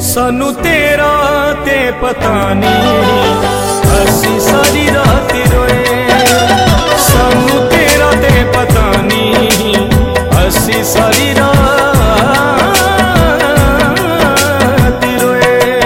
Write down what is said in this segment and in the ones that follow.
सानू तेरा ते पता नहीं असी सारी रात रोए। सानू तेरा ते पता नहीं असी सारी रात रोए।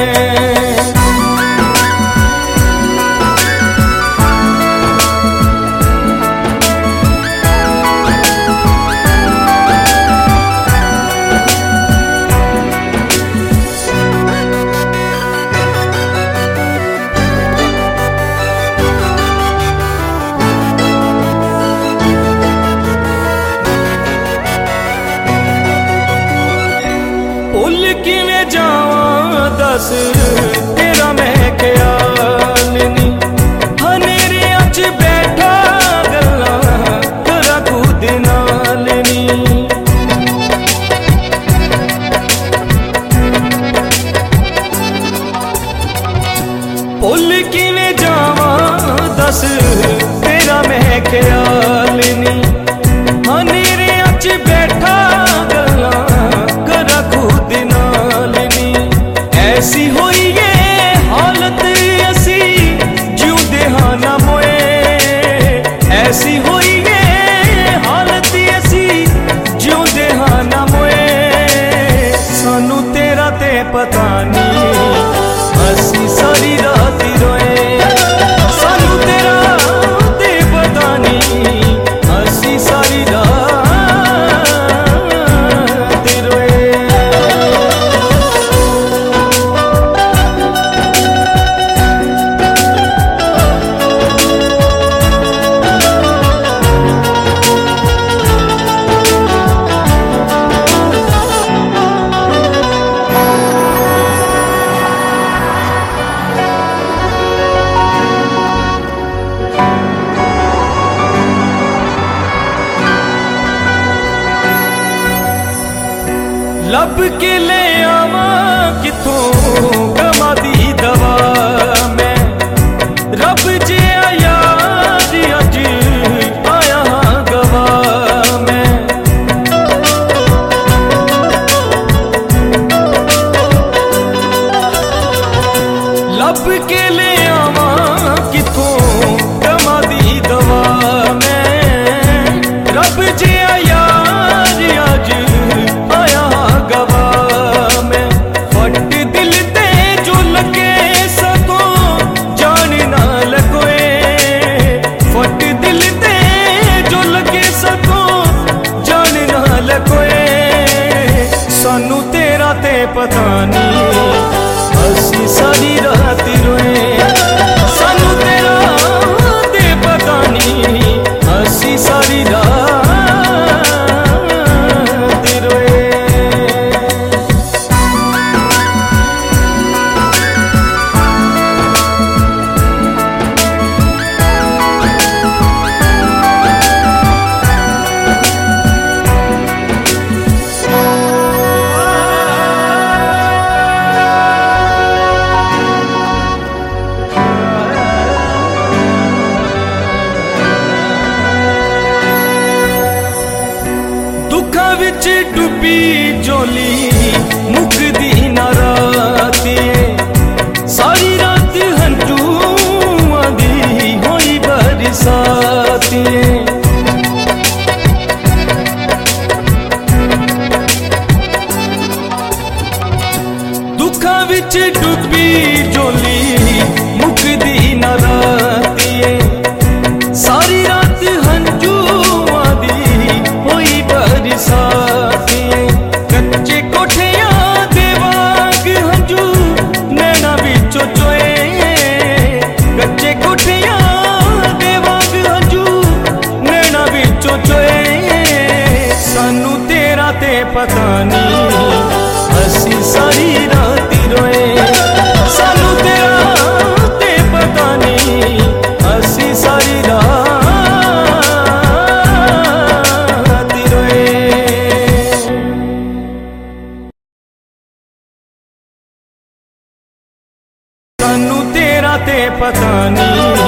भुल किवें जावां दस तेरा मैं ख्याल नी। हनेरियां च बैठा गल्लां करा खुद नाल नी। भुल किवें जावां दस तेरा मैं ख्याल नी। हनेरियां च बैठा गल्लां करा खुद नाल नी। ऐसी होई ये हालत असी जिउंदे हां ना मोए। ऐसी होई ये हालत असी जिउंदे हां ना मोए। सानू तेरा ते पता नहीं असी सारी रात रोए। सानू तेरा ते पता नहीं असी सारी रात रोए। लब के ले आवा किथों गमा दी दवा मैं। रब जे याद अज आया हाँ गवा मैं। लब के ले आवा किथों गमा दी दवा मैं। रब जे याद अज आया गवा मैं। फट दिल ते जो लगे सको जान ना लगोए। फट दिल ते जो लगे सको जान ना लगोए। सानू तेरा ते पता नहीं असी सारी रात रोए। सानू तेरा ते पता नहीं असी सारी रात रोए। दुखा विच डुबी जोली मुकदी ना राती। सारी रात हंझूआं दी होई बरसाती। दुखा विच डुबी जोली मुकदी ना राती। सारी रात हंझूआं दी होई बरसाती। कच्चे कोठियां दे वांग हंझू नैना विचों चोए। कच्चे कोठियां दे वांग हंझू नैना विचों चोए। सानू तेरा ते पता नहीं असी सारी रात रोए। सानू तेरा ते पता नहीं असी सारी रात रोए। सानू तेरा ते पता नहीं